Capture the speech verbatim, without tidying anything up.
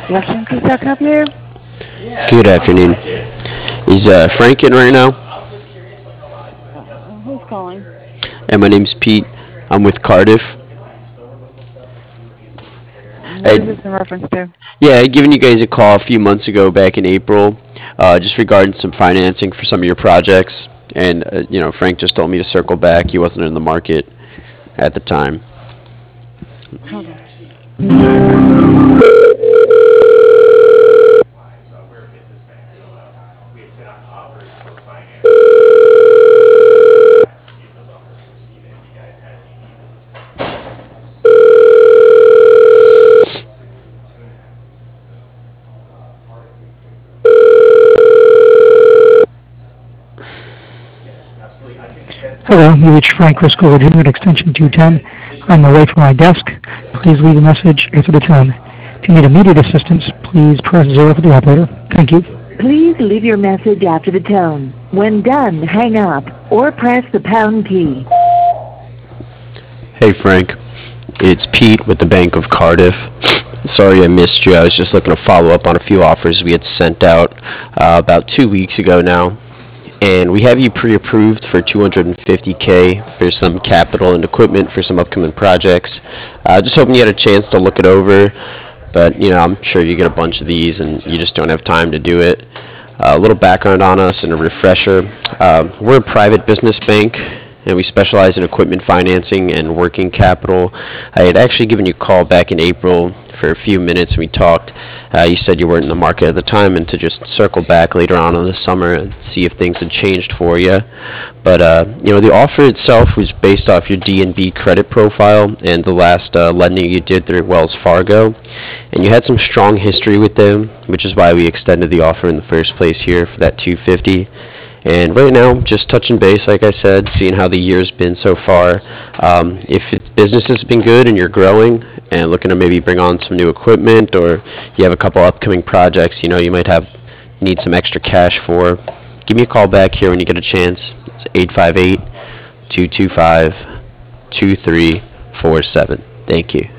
Good afternoon, Chris. How can I help you? Good afternoon. Is uh, Frank in right now? Uh, who's calling? And my name's Pete. I'm with Cardiff. What is I, this in reference to? yeah, I'd given you guys a call a few months ago back in April, uh, just regarding some financing for some of your projects. And, uh, you know, Frank just told me to circle back. He wasn't in the market at the time. Hold on. Hello, you reached Frank Risco Junior at extension two ten. I'm away from my desk. Please leave a message after the tone. If you need immediate assistance, please press zero for the operator. Thank you. Please leave your message after the tone. When done, hang up or press the pound key. Hey, Frank. It's Pete with the Bank of Cardiff. Sorry I missed you. I was just looking to follow up on a few offers we had sent out uh, about two weeks ago now. And we have you pre-approved for two hundred fifty K for some capital and equipment for some upcoming projects. Uh, just hoping you had a chance to look it over, but you know I'm sure you get a bunch of these and you just don't have time to do it. Uh, a little background on us and a refresher. Uh, we're a private business bank, and we specialize in equipment financing and working capital. I had actually given you a call back in April for a few minutes, and we talked. Uh, you said you weren't in the market at the time, and to just circle back later on in the summer and see if things had changed for you. But uh, you know, the offer itself was based off your D and B credit profile and the last uh, lending you did through Wells Fargo, and you had some strong history with them, which is why we extended the offer in the first place here for that two hundred fifty. And right now, just touching base, like I said, seeing how the year's been so far. Um, if it's, business has been good and you're growing and looking to maybe bring on some new equipment, or you have a couple upcoming projects, you know, you might have need some extra cash for, give me a call back here when you get a chance. It's eight five eight, two two five, two three four seven. Thank you.